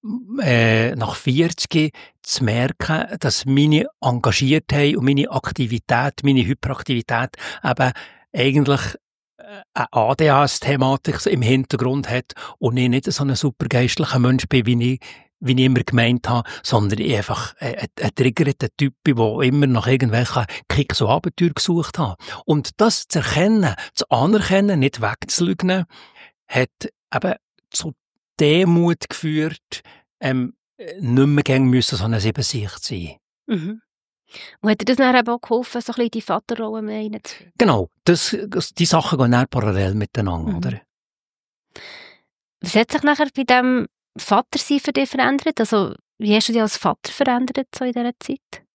[SPEAKER 2] äh, nach vierzig zu merken, dass meine Engagiertheit und meine Aktivität, meine Hyperaktivität eben eigentlich eine A D H S-Thematik im Hintergrund hat und ich nicht so ein supergeistlicher Mensch bin, wie ich, wie ich immer gemeint habe, sondern ich einfach ein, ein triggerter Typ bin, der immer nach irgendwelchen Kicks und Abenteuer gesucht hat. Und das zu erkennen, zu anerkennen, nicht wegzulügen, hat eben zu Demut geführt, ähm, nicht mehr gegen müssen, so eine Siebensicht sein.
[SPEAKER 1] Mhm. Und hat dir das dann auch geholfen, so ein bisschen die Vaterrolle mehr reinzuführen?
[SPEAKER 2] Genau, das, die Sachen gehen dann parallel miteinander, mhm. oder?
[SPEAKER 1] Was hat sich nachher bei diesem Vatersein für dich verändert? Also, wie hast du dich als Vater verändert so in dieser Zeit?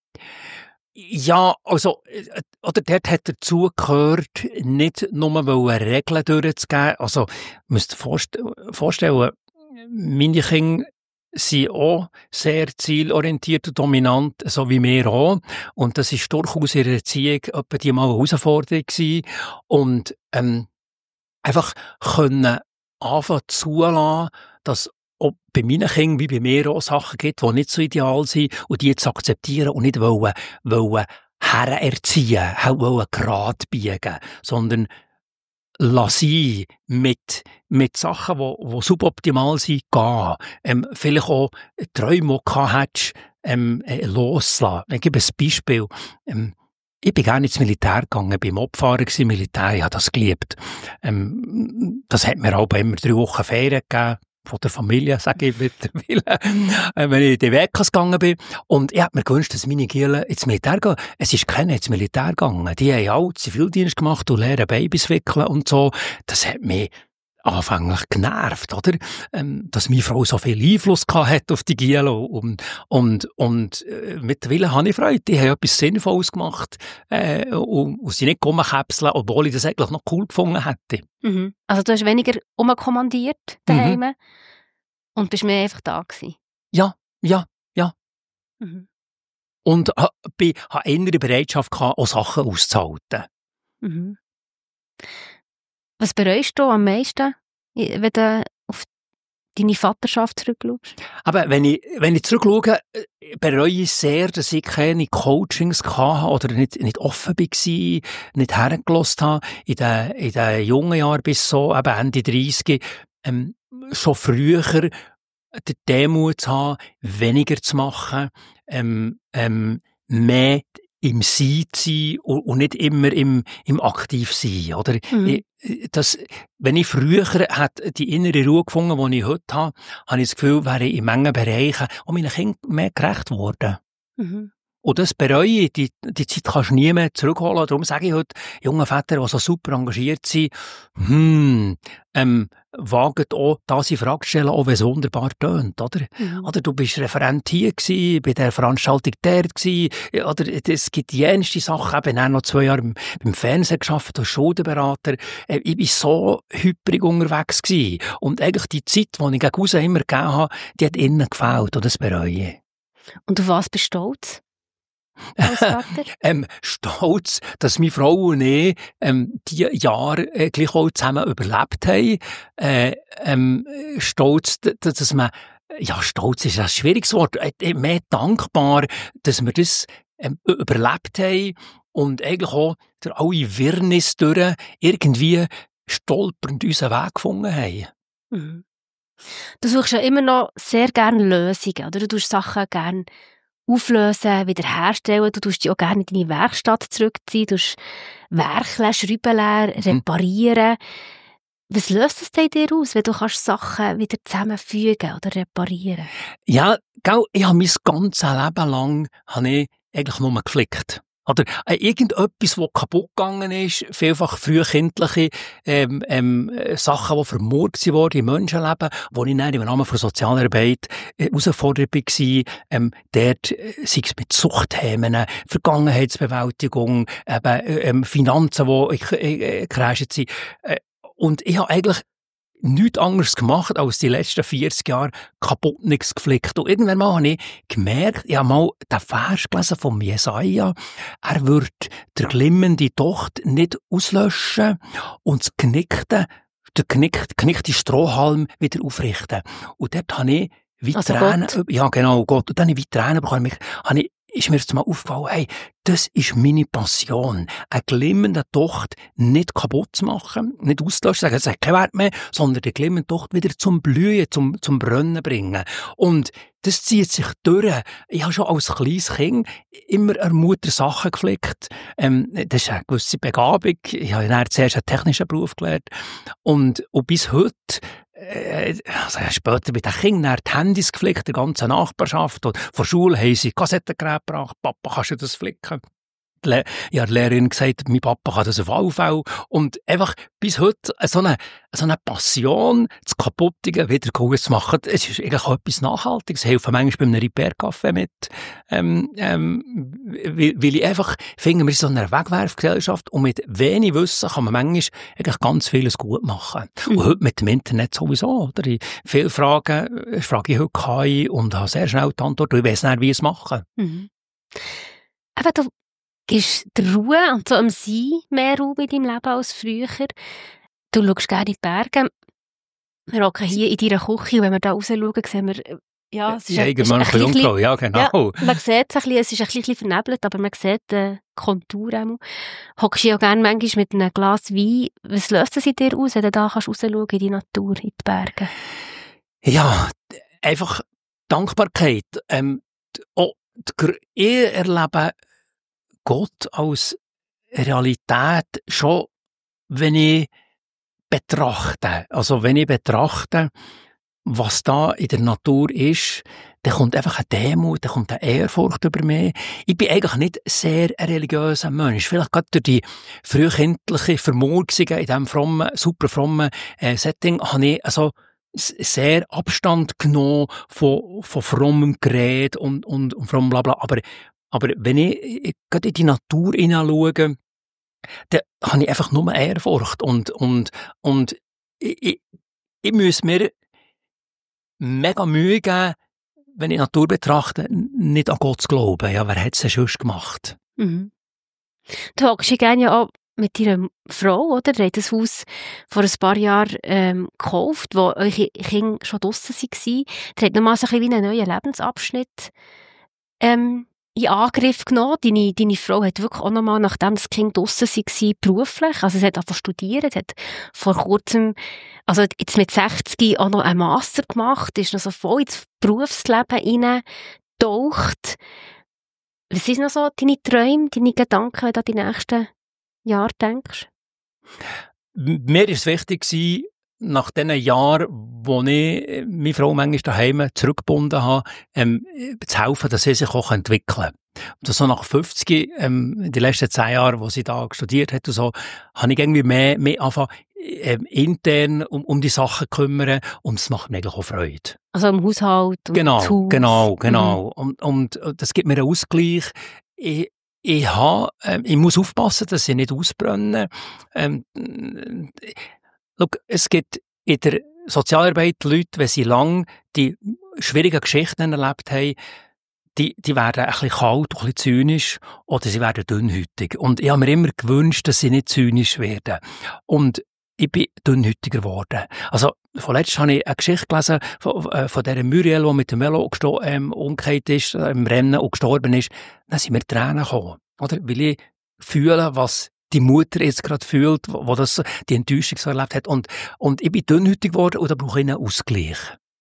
[SPEAKER 2] Ja, also, oder dort hat dazu gehört, nicht nur Regeln durchzugeben. Also, ihr müsst vorstellen, meine Kinder sind auch sehr zielorientiert und dominant, so wie wir auch. Und das ist durchaus in der Erziehung etwa die mal eine Herausforderung gewesen. Und, ähm, einfach können anfangen zulassen, dass auch bei meinen Kindern wie bei mir auch Sachen gibt, die nicht so ideal sind und die zu akzeptieren und nicht wollen, wollen hererziehen, halt wollen gerade biegen, sondern lass sein mit, mit Sachen, die, die suboptimal sind, gehen. Ähm, vielleicht auch Träume, die du hättest, ähm, äh, loslassen. Ich gebe ein Beispiel. Ähm, ich bin gerne ins Militär gegangen, ich war Mobfahrer im Militär, ich habe das geliebt. Ähm, das hat mir auch immer drei Wochen Ferien gegeben. Von der Familie, sage ich mittlerweile, äh, wenn ich in die Wekas gegangen bin. Und ich hätte mir gewünscht, dass meine Gielen ins Militär gehen. Es ist keiner ins Militär gegangen. Die haben auch Zivildienst gemacht und lernen Babys wickeln und so. Das hat mich anfänglich genervt, oder? Ähm, dass meine Frau so viel Einfluss gehabt hat auf die Gielen. Und, und, und äh, mittlerweile habe ich Freude. Die haben etwas Sinnvolles gemacht äh, und, und sie nicht rumkäpseln, obwohl ich das eigentlich noch cool gefunden hätte.
[SPEAKER 1] Mhm. Also du hast weniger umkommandiert daheim
[SPEAKER 2] Mhm.
[SPEAKER 1] und bist mehr einfach da gewesen.
[SPEAKER 2] Ja, ja, ja.
[SPEAKER 1] Mhm.
[SPEAKER 2] Und ha, bi- habe innere Bereitschaft gehabt, auch Sachen auszuhalten.
[SPEAKER 1] Mhm. Was bereust du am meisten, wenn du auf deine Vaterschaft zurückschaust?
[SPEAKER 2] Aber wenn ich, wenn ich zurückschaue, äh, bereue ich sehr, dass ich keine Coachings hatte oder nicht, nicht offen war, nicht hergelassen habe. In den, in den jungen Jahren bis so eben Ende dreißig, ähm, schon früher den Demut zu haben, weniger zu machen, ähm, ähm, mehr im Sein zu sein und, und nicht immer im, im Aktivsein, oder?
[SPEAKER 1] Mhm.
[SPEAKER 2] Ich, das, wenn ich früher hätte die innere Ruhe gefunden, die ich heute habe, habe ich das Gefühl, wäre ich in manchen Bereichen auch meinen Kindern mehr gerecht worden.
[SPEAKER 1] Mhm.
[SPEAKER 2] Und das bereue ich. Die, die Zeit kannst du nie mehr zurückholen. Darum sage ich heute, junge Väter, die so super engagiert sind, hm, ähm, waget auch, das in Frage zu stellen, auch wenn es wunderbar tönt, oder?
[SPEAKER 1] Mhm.
[SPEAKER 2] Oder du bist Referent hier gewesen, bei der Veranstaltung dort gewesen, oder es gibt die jenste Sachen, eben auch noch zwei Jahre beim, beim Fernsehen gearbeitet, als Schuldenberater. Äh, ich bin so hyperig unterwegs gewesen. Und eigentlich die Zeit, die ich gegen raus immer gegeben habe, die hat innen gefällt, und das bereue ich.
[SPEAKER 1] Und auf was bist du stolz als Vater?
[SPEAKER 2] ähm, stolz, dass meine Frau und ich ähm, die Jahre äh, gleich auch zusammen überlebt haben. Äh, ähm, stolz, d- d- dass man, ja, stolz ist ein schwieriges Wort, äh, mehr dankbar, dass wir das ähm, überlebt haben und eigentlich auch durch alle Wirrnisse durch irgendwie stolpernd unseren Weg gefunden haben.
[SPEAKER 1] Mhm. Du suchst ja immer noch sehr gerne Lösungen, oder? Du tust Sachen gerne auflösen, wiederherstellen, du tust dich auch gerne in deine Werkstatt zurückziehen, du tust werkeln, schrauben, reparieren. Was löst es denn dir aus, wenn du kannst Sachen wieder zusammenfügen oder reparieren?
[SPEAKER 2] Ja, gell, ich habe mein ganzes Leben lang habe ich eigentlich nur geflickt. Oder äh, irgendetwas, was kaputt gegangen ist, vielfach frühkindliche ähm, ähm, Sachen, die vermurkt wurden im Menschenleben, wo ich dann im Rahmen von Sozialarbeit äh, herausgefordert war, ähm, dort, äh, sei es mit Suchtthemen, Vergangenheitsbewältigung, eben, ähm, Finanzen, die äh, äh, crashen sind. Äh, und ich habe eigentlich nichts anderes gemacht, als die letzten vierzig Jahre kaputt nichts geflickt. Und irgendwann mal habe ich gemerkt, ich habe mal den Vers gelesen von Jesaja, er wird der glimmende Docht nicht auslöschen und das Knickte, der knickt, knickte Strohhalm wieder aufrichten. Und dort habe ich wie
[SPEAKER 1] Also
[SPEAKER 2] Tränen,
[SPEAKER 1] Gott.
[SPEAKER 2] ja genau, Gott, und dann habe ich wie Tränen bekommen, mich, habe ich, ist mir jetzt mal aufgefallen, hey, das ist meine Passion. Ein glimmender Docht nicht kaputt zu machen, nicht auszulöschen, sagen, es hat keinen Wert mehr, sondern den glimmenden Docht wieder zum Blühen, zum, zum Brennen bringen. Und das zieht sich durch. Ich habe schon als kleines Kind immer an Mutter Sachen geflickt. Ähm, das ist eine gewisse Begabung. Ich habe dann zuerst einen technischen Beruf gelernt. Und, und bis heute, äh, also später bei den Kindern die Handys geflickt, die ganze Nachbarschaft. Und von Schule haben sie Kassettengerät gebracht. Papa, kannst du das flicken? die Le- ja, die Lehrerin gesagt, mein Papa kann das auf alle Fälle. Und einfach bis heute so eine, so eine Passion, das Kaputtige wieder gut zu machen, es ist eigentlich auch etwas Nachhaltiges. Es hilft manchmal bei einem Repair-Café mit, ähm, ähm, weil, weil ich einfach finde, wir sind so eine Wegwerfgesellschaft und mit wenig Wissen kann man manchmal eigentlich ganz vieles gut machen. Mhm. Und heute mit dem Internet sowieso, oder? Ich, viele Fragen frage ich heute K I und habe sehr schnell die Antwort und ich weiss nicht, wie ich es machen.
[SPEAKER 1] Mhm. Aber du gibst der Ruhe und so am Sein mehr Ruhe in deinem Leben als früher. Du schaust gerne in die Berge. Wir hocken hier in deiner Küche und wenn wir da raus schauen, sehen wir, ja, es ist,
[SPEAKER 2] ja,
[SPEAKER 1] ein,
[SPEAKER 2] ist ein bisschen Jungfrau, ja, genau.
[SPEAKER 1] Ja, man sieht es ein bisschen, es ist ein bisschen vernebelt, aber man sieht die Kontur auch. Hockst du ja gerne manchmal mit einem Glas Wein. Was löst es in dir aus, wenn du da kannst rausschauen in die Natur, in die Berge?
[SPEAKER 2] Ja, einfach Dankbarkeit. Ähm, oh, ich erlebe Gott als Realität schon, wenn ich betrachte. Also wenn ich betrachte, was da in der Natur ist, dann kommt einfach eine Demut, dann kommt eine Ehrfurcht über mich. Ich bin eigentlich nicht sehr ein religiöser Mensch. Vielleicht gerade durch die frühkindliche Vermurksungen in diesem frommen, super frommen äh, Setting habe ich also sehr Abstand genommen von, von frommem Gerät und, und, und frommem Blabla. Aber, aber wenn ich, ich gerade in die Natur hineinschaue, dann habe ich einfach nur Ehrfurcht. Und, und, und ich, ich, ich muss mir mega Mühe geben, wenn ich die Natur betrachte, nicht an Gott zu glauben. Ja, wer hat es denn sonst gemacht?
[SPEAKER 1] Mhm. Du hockst gerne ja auch mit deiner Frau, oder? Ihr habt das Haus vor ein paar Jahren ähm, gekauft, wo eure Kinder schon draussen waren. Ihr habt nochmal so ein bisschen wie einen neuen Lebensabschnitt ähm, in Angriff genommen. Deine, deine Frau hat wirklich auch nochmal, nachdem das Kind draussen war, beruflich, also sie hat angefangen studieren, hat vor kurzem, also jetzt mit sechzig auch noch einen Master gemacht, ist noch so voll ins Berufsleben hineingetaucht. Was sind noch so deine Träume, deine Gedanken, wenn du an die nächsten Jahre denkst?
[SPEAKER 2] Mir war es wichtig, nach diesen Jahren, wo ich meine Frau manchmal daheim zurückgebunden habe, ähm, zu helfen, dass sie sich auch entwickeln kann. Und so nach fünfzig, ähm, in den letzten zehn Jahren, wo sie da studiert hat und so, habe ich irgendwie mehr, mehr angefangen, ähm, intern um, um die Sachen zu kümmern und es macht mir eigentlich auch Freude.
[SPEAKER 1] Also im Haushalt und
[SPEAKER 2] genau,
[SPEAKER 1] das Haus.
[SPEAKER 2] Genau, genau. Mhm. Und, und das gibt mir einen Ausgleich. Ich, ich, habe, ähm, ich muss aufpassen, dass ich nicht ausbrenne. Ähm, Schau, es gibt in der Sozialarbeit Leute, wenn sie lange die schwierigen Geschichten erlebt haben, die, die werden ein bisschen kalt, ein bisschen zynisch oder sie werden dünnhütig. Und ich habe mir immer gewünscht, dass sie nicht zynisch werden. Und ich bin dünnhütiger geworden. Also, vorletzt habe ich eine Geschichte gelesen von, äh, von dieser Muriel, die mit dem Velo gesto- ähm, umgekehrt ist, äh, im Rennen und gestorben ist. Dann sind mir Tränen gekommen. Oder? Weil ich fühle, was die Mutter jetzt gerade fühlt, wo, wo das, die Enttäuschung so erlebt hat. Und, und ich bin dünnhütig geworden und da brauche ich einen Ausgleich.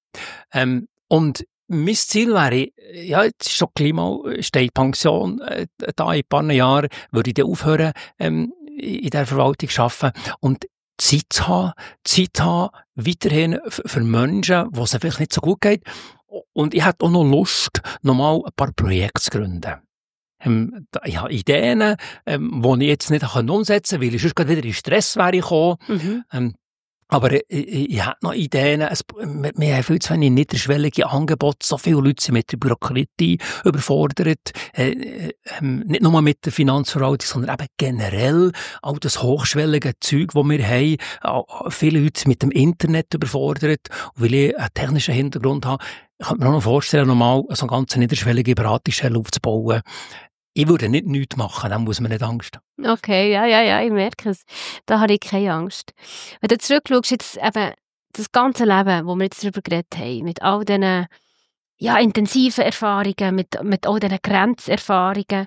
[SPEAKER 2] Ähm, und mein Ziel wäre, ja, jetzt ist schon Klima, steht Pension, äh, da in ein paar Jahren würde ich dann aufhören, ähm, in der Verwaltung zu arbeiten und Zeit zu haben, Zeit zu haben, weiterhin für Menschen, wo es vielleicht nicht so gut geht. Und ich hätte auch noch Lust, nochmal ein paar Projekte zu gründen. Ähm, ich habe Ideen, ähm, die ich jetzt nicht umsetzen kann, weil ich sonst gerade wieder in Stress wäre gekommen. Mhm. Ähm, aber ich, ich, ich habe noch Ideen. Es, wir, wir haben viel zu wenig niederschwellige Angebote. So viele Leute sind mit der Bürokratie überfordert. Äh, äh, nicht nur mit der Finanzverwaltung, sondern eben generell all das hochschwellige Zeug, das wir haben. Auch viele Leute sind mit dem Internet überfordert. Und weil ich einen technischen Hintergrund habe, ich kann mir auch noch vorstellen, nochmal so eine ganz niederschwellige Beratungsstelle aufzubauen. Ich würde nicht nichts machen, dann muss man nicht Angst haben.
[SPEAKER 1] Okay, ja, ja, ja, ich merke es. Da habe ich keine Angst. Wenn du zurückschaust, jetzt eben das ganze Leben, wo wir jetzt darüber geredet haben, mit all diesen ja, intensiven Erfahrungen, mit, mit all diesen Grenzerfahrungen,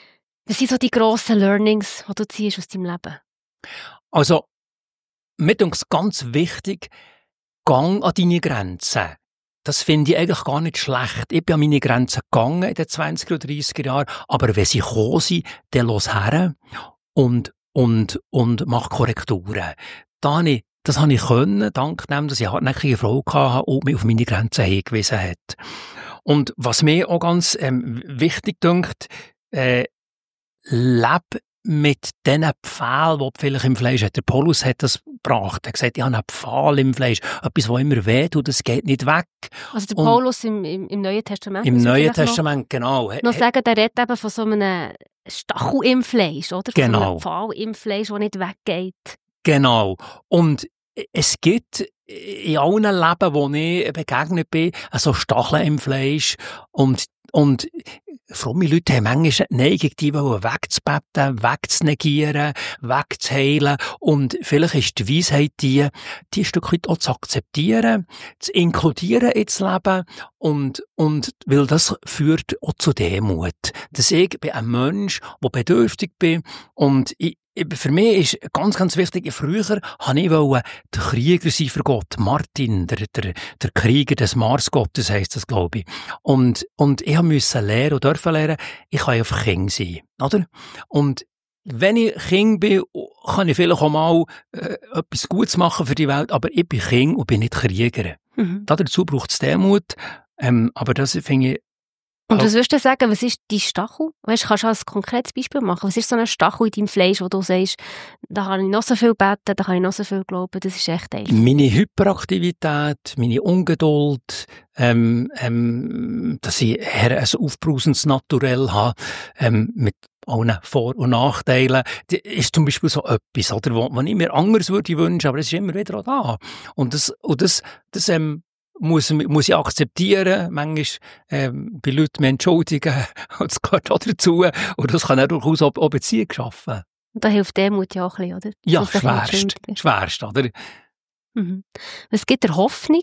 [SPEAKER 1] was sind so die grossen Learnings, die du ziehst aus deinem Leben?
[SPEAKER 2] Also, mir denke es ganz wichtig, gang an deine Grenzen. Das finde ich eigentlich gar nicht schlecht. Ich bin an meine Grenzen gegangen in den zwanziger oder dreissiger Jahren, aber wenn sie gekommen sind, dann los her und, und, und mach Korrekturen. Da habe ich, das habe ich können, dank dem, dass ich eine hartnäckige Frau hatte und mich auf meine Grenzen hingewiesen hat. Und was mir auch ganz ähm, wichtig dünkt, äh, lebe mit diesen Pfählen, die vielleicht im Fleisch hat. Der Paulus hat das gebracht. Er hat gesagt, ich habe einen Pfahl im Fleisch. Etwas, das immer wehtut, das geht nicht weg.
[SPEAKER 1] Also der
[SPEAKER 2] Und
[SPEAKER 1] Paulus im, im, im Neuen Testament.
[SPEAKER 2] Im
[SPEAKER 1] muss man
[SPEAKER 2] Neuen
[SPEAKER 1] vielleicht
[SPEAKER 2] Testament, genau.
[SPEAKER 1] Noch, noch sagen, der redet eben von so einem Stachel im Fleisch, oder? Von
[SPEAKER 2] Genau.
[SPEAKER 1] so einem Pfahl im Fleisch, der nicht weggeht.
[SPEAKER 2] Genau. Und es gibt in allen Leben, wo ich begegnet bin, so Stacheln im Fleisch. Und, und fromme Leute haben manchmal eine Neigung, die wegzubetten, wegzunegieren, wegzuheilen. Und vielleicht ist die Weisheit die, die ein Stück weit auch zu akzeptieren, zu inkludieren ins Leben. Und, und, weil das führt auch zu Demut. Dass ich bin ein Mensch, der bedürftig bin. Und ich, für mich ist ganz, ganz wichtig, früher habe ich wollen der Krieger sein für Gott. Martin, der, der, der Krieger des Marsgottes heisst das, glaube ich. Und, und ich musste lernen und dürfen lernen, ich kann einfach Kind sein, oder? Und wenn ich Kind bin, kann ich vielleicht auch mal äh, etwas Gutes machen für die Welt, aber ich bin Kind und bin nicht Krieger. Mhm. Dazu braucht es Demut, ähm, aber das finde ich.
[SPEAKER 1] Und was würdest du sagen, was ist dein Stachel? Weißt, kannst du als konkretes Beispiel machen? Was ist so ein Stachel in deinem Fleisch, wo du sagst, da kann ich noch so viel beten, da kann ich noch so viel glauben, das ist echt einfach?
[SPEAKER 2] Meine Hyperaktivität, meine Ungeduld, ähm, ähm, dass ich eher ein aufbrausendes Naturell habe, ähm, mit allen Vor- und Nachteilen, das ist zum Beispiel so etwas, oder, wo, wo ich mir anders würde wünschen, aber es ist immer wieder auch da. Und das, und das, das, ähm, muss, muss ich akzeptieren, manchmal ähm, bei Leuten mich entschuldigen, das gehört auch dazu, und das kann auch durchaus auch, auch Beziehung schaffen.
[SPEAKER 1] Und da hilft Demut ja auch ein bisschen, oder?
[SPEAKER 2] Ja, schwerst, schwerst, oder?
[SPEAKER 1] Mhm. Was gibt dir Hoffnung?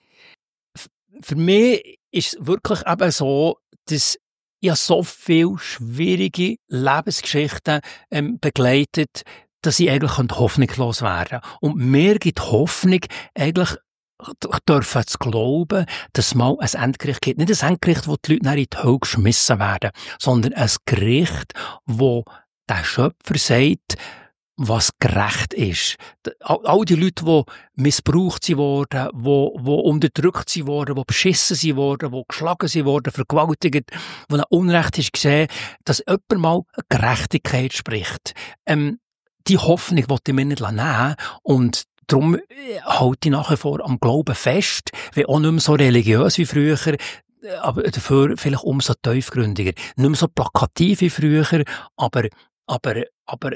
[SPEAKER 2] F- Für mich ist es wirklich eben so, dass ich so viele schwierige Lebensgeschichten ähm, begleitet, dass ich eigentlich hoffnungslos werden kann. Und mir gibt Hoffnung eigentlich dürfen zu glauben, dass es mal ein Endgericht gibt. Nicht ein Endgericht, wo die Leute in die Hölle geschmissen werden, sondern ein Gericht, wo der Schöpfer sagt, was gerecht ist. All die Leute, die missbraucht sind worden, die, die unterdrückt sind worden, die beschissen sind worden, die geschlagen sind worden, vergewaltigt, wo ein Unrecht ist gesehen, dass jemand mal Gerechtigkeit spricht. Ähm, die Hoffnung wollte ich mir nicht nehmen und darum halte ich nach wie vor am Glauben fest, wie auch nicht mehr so religiös wie früher, aber dafür vielleicht umso tiefgründiger. Nicht mehr so plakativ wie früher, aber, aber, aber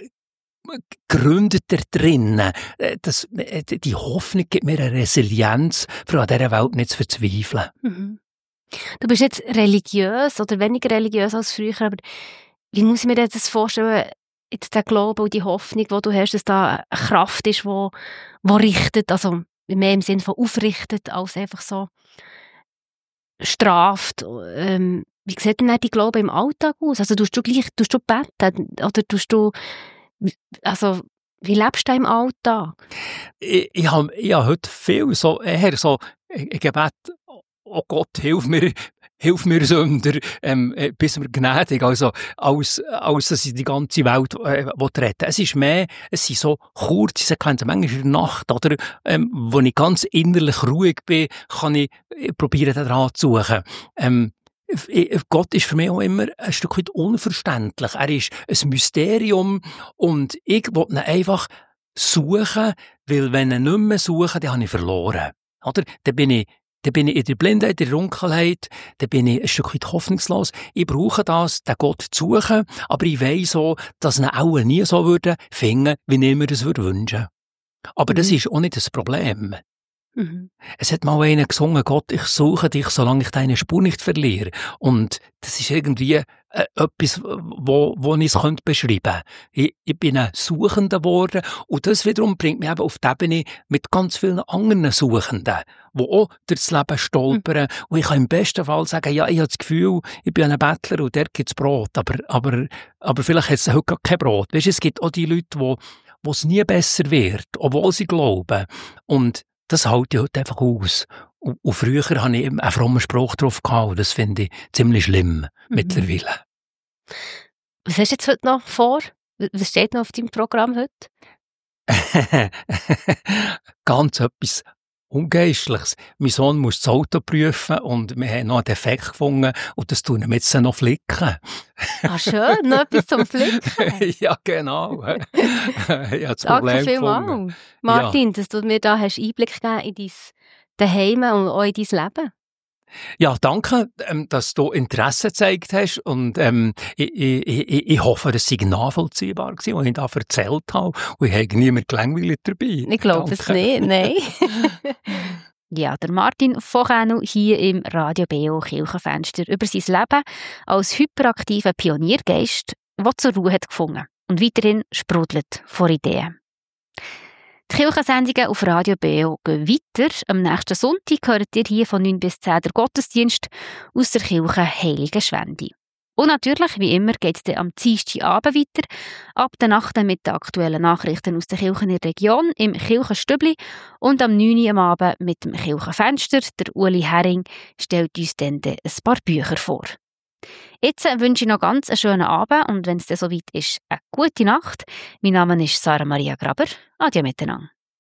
[SPEAKER 2] gründet da drinnen. Das, die Hoffnung gibt mir eine Resilienz, für an dieser Welt nicht zu verzweifeln.
[SPEAKER 1] Mhm. Du bist jetzt religiös oder weniger religiös als früher, aber wie muss ich mir das vorstellen, jetzt der Glaube und die Hoffnung, die du hast, dass da eine Kraft ist, die, die richtet, also mehr im Sinne von aufrichtet, als einfach so straft. Ähm, wie sieht denn die Glaube im Alltag aus? Also tust du gleich, tust du beten oder tust du, also wie lebst du im Alltag?
[SPEAKER 2] Ich, ich habe ich hab heute viel so, eher so, ich Gebet, oh Gott, hilf mir, hilf mir Sünder, ähm, bist mir gnädig, also, als, als dass ich die ganze Welt, äh, retten. Es ist mehr, es sind so kurze Sequenzen, manchmal in der Nacht, oder, ähm, wo ich ganz innerlich ruhig bin, kann ich, ich probieren, da dran zu suchen. Ähm, Gott ist für mich auch immer ein Stück weit unverständlich. Er ist ein Mysterium und ich will ihn einfach suchen, weil wenn ich ihn nicht mehr suche, dann habe ich verloren. Oder? Dann bin ich Dann bin ich in der Blindheit, in der Dunkelheit, dann bin ich ein Stück weit hoffnungslos. Ich brauche das, den Gott zu suchen, aber ich weiss auch, dass ich ihn auch nie so würde finden, wie ich mir das würde wünschen. Aber mhm. das ist auch nicht das Problem. Mhm. Es hat mal einer gesungen, Gott, ich suche dich, solange ich deine Spur nicht verliere. Und das ist irgendwie äh, etwas, wo, wo ich es könnte beschreiben. Ich, ich bin ein Suchender geworden und das wiederum bringt mich eben auf die Ebene mit ganz vielen anderen Suchenden, die auch durchs Leben stolpern. Mhm. Und ich kann im besten Fall sagen, ja, ich habe das Gefühl, ich bin ein Bettler und dort gibt es Brot, aber, aber, aber vielleicht hat es heute gar kein Brot. Weißt, es gibt auch die Leute, wo, wo es nie besser wird, obwohl sie glauben. Und das halte ich heute einfach aus. Und, und früher hatte ich einen frommen Spruch drauf gehabt, und das finde ich ziemlich schlimm mhm. mittlerweile.
[SPEAKER 1] Was hast du jetzt heute noch vor? Was steht noch auf deinem Programm heute?
[SPEAKER 2] Ganz etwas Ungeistliches. Mein Sohn muss das Auto prüfen und wir haben noch einen Defekt gefunden und das tun wir jetzt noch flicken.
[SPEAKER 1] Ah, schön, noch etwas zum Flicken.
[SPEAKER 2] Ja, genau. Ich habe das
[SPEAKER 1] Danke
[SPEAKER 2] Problem
[SPEAKER 1] vielmals.
[SPEAKER 2] gefunden.
[SPEAKER 1] Martin, dass du mir da hast Einblick gegeben in dein Daheim und auch in dein Leben.
[SPEAKER 2] Ja, danke, ähm, dass du Interesse gezeigt hast und ähm, ich, ich, ich, ich hoffe, das sei nachvollziehbar gewesen, was ich da erzählt habe und ich habe niemand gelangweilt dabei.
[SPEAKER 1] Ich glaube es nicht, nein. Ja, der Martin Fochenu hier im Radio B O Kirchenfenster über sein Leben als hyperaktiver Pioniergeist, der zur Ruhe hat gefunden und weiterhin sprudelt vor Ideen. Die Kirchensendungen auf Radio B O gehen weiter. Am nächsten Sonntag hört ihr hier von neun bis zehn der Gottesdienst aus der Kirche Heilige Schwendi. Und natürlich, wie immer, geht es dann am Dienstagabend weiter, ab der Nacht mit den aktuellen Nachrichten aus der Kirchen in der Region im Kirchenstübli und am neun Uhr am Abend mit dem Kirchenfenster. Der Uli Hering stellt uns dann ein paar Bücher vor. Jetzt wünsche ich noch ganz einen schönen Abend und wenn es dann soweit ist, eine gute Nacht. Mein Name ist Sarah Maria Graber. Adieu miteinander.